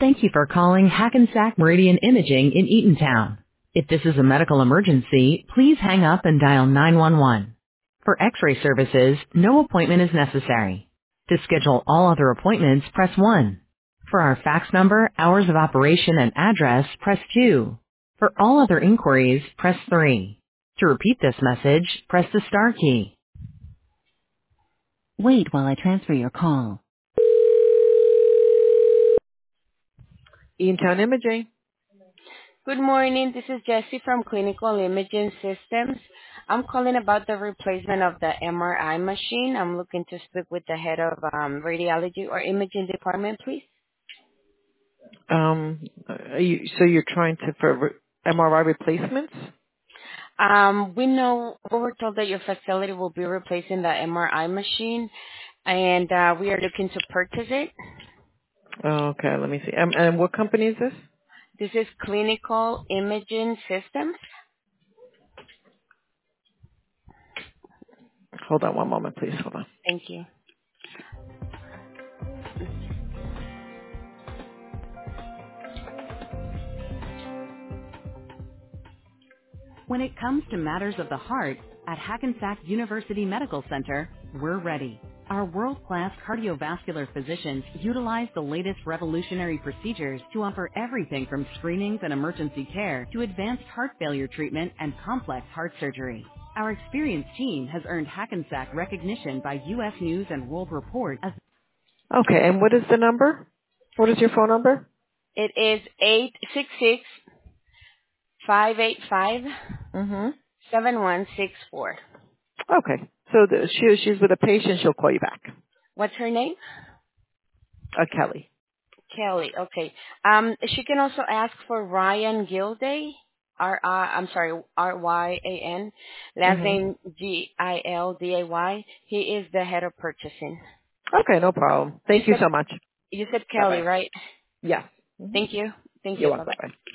Thank you for calling Hackensack Meridian Imaging in Eatontown. If this is a medical emergency, please hang up and dial 911. For x-ray services, no appointment is necessary. To schedule all other appointments, press 1. For our fax number, hours of operation, and address, press 2. For all other inquiries, press 3. To repeat this message, press the star key. Wait while I transfer your call. Eatontown Imaging. Good morning. This is Jessie from Clinical Imaging Systems. I'm calling about the replacement of the MRI machine. I'm looking to speak with the head of radiology or imaging department, please. So you're trying to for MRI replacements? We were told that your facility will be replacing the MRI machine, and we are looking to purchase it. Okay, let me see. And what company is this? This is Clinical Imaging Systems. Hold on one moment, please. Hold on. Thank you. When it comes to matters of the heart, at Hackensack University Medical Center, we're ready. Our world-class cardiovascular physicians utilize the latest revolutionary procedures to offer everything from screenings and emergency care to advanced heart failure treatment and complex heart surgery. Our experienced team has earned Hackensack recognition by U.S. News and World Report as Okay, and what is the number? What is your phone number? It is 866-585-7164. Mm-hmm. Okay, so she's with a patient. She'll call you back. What's her name? Kelly. Kelly. Okay. She can also ask for Ryan Gilday. Ryan. Last Mm-hmm. name Gilday. He is the head of purchasing. Okay, no problem. Thank you so much. You said Kelly, Bye-bye. right? Yes. Mm-hmm. Thank you. Thank You're you. Bye welcome. bye. Bye.